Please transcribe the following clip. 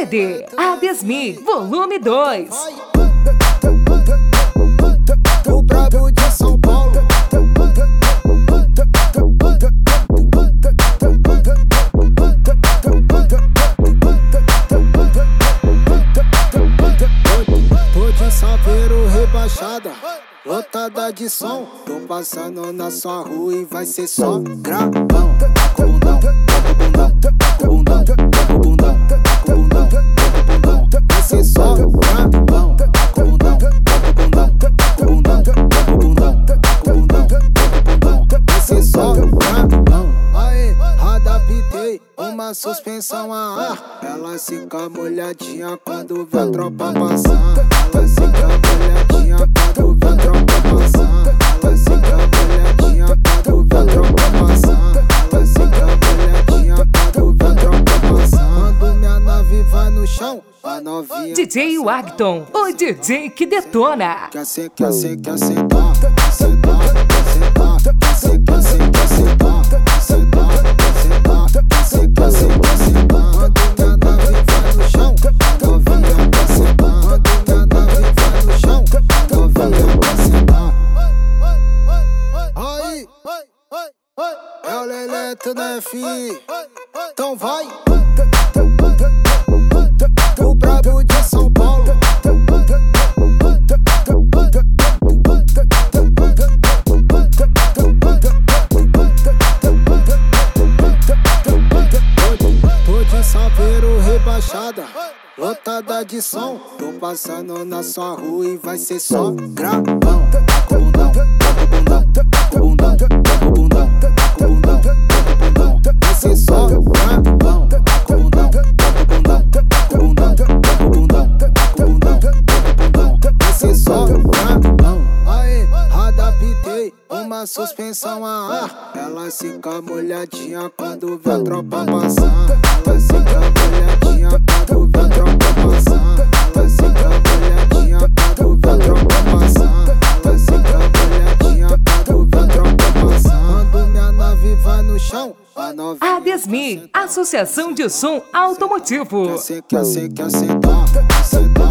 CD Adesmi, volume 2. O brabo de São Paulo. Tô de Saveiro rebaixada, lotada de som. Tô passando na sua rua e vai ser só gravão. Bundão, bundão, bundão, bundão, bundão, bundão. Vai ser só gravão. Bundão, bundão, bundão, bundão, bundão, bundão. Vai ser só gravão. Aê, adaptei uma suspensão a ar. Ela fica molhadinha quando vê a tropa passar. Ela fica molhadinha quando vê a tropa passar. Ela fica molhadinha quando vê a tropa passar. Ela fica molhadinha quando vê a tropa passar. Quando minha nave vai no chão, a novinha DJ Wagton, o DJ que detona. quer sentar, quer sentar, quer sentar, quer sentar, quer sentar, quer sentar, quer sentar, quer sentar, quer sentar, quer sentar. Quando minha nave vai no chão, a novinha quer sentar. Quando minha nave vai no chão, a novinha quer sentar. Aí, é o Leleto, né, fi? Então vai. O brabo de São Paulo. Tô de Saveiro rebaixada, lotada de som. Tô passando na sua rua e vai ser só gravão. Bundão, bundão, bundão, bundão, bundão, bundão. Vai ser só gravão. Bundão, bundão, bundão, bundão, bundão, bundão. Vai ser só gravão. Aê, adaptei uma suspensão a ar. Ela fica molhadinha quando vê a tropa passar. Ela fica molhadinha quando vê a tropa passar. Ela fica molhadinha quando vê a tropa passar. Ela fica molhadinha quando vê a tropa passar. Quando minha nave vai no chão, a novinha Adesmi, Associação de Som Automotivo. quer sentar, quer sentar, quer sentar.